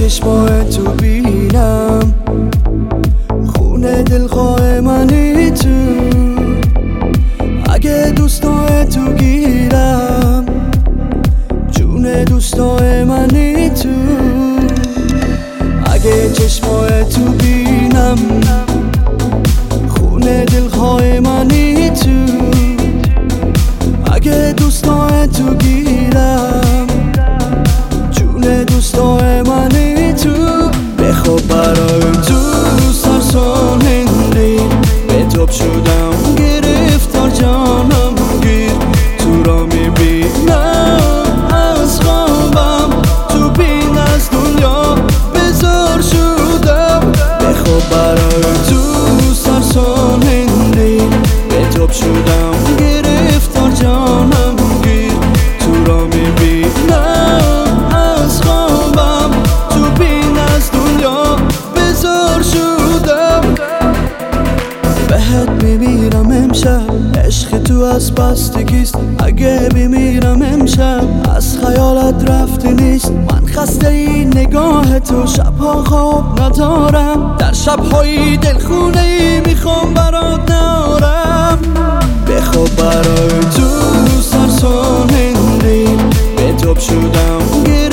چشمای تو بینم، خونه دلخواه منی تو. اگه دوستای تو گیرم، جون دوستای منی تو. اگه چشمای تو بینم، خونه دلخواه منی تو. اگه دوستای تو گیرم، جون دوستای منی تو. بخواب برای تو سرسانندی، به توب شدم گرفتار جانم گیر. تو را میبینم از خوابم، تو بین از دنیا بزار شدم. بخواب برای تو سرسانندی، به توب شدم گرفتار جانم گیر. تو را میبینم از خوابم، تو بین از دنیا بزار شدم. بهت میمیرم امشب، عشق تو از بستگیست. اگه بمیرم امشب، از خیالت رفته نیست. من خسته این نگاه تو، شبها خواب ندارم. در شبهای دلخونه ای میخوام برات نارم. بخواب برای تو سرسانندی، به توب شدم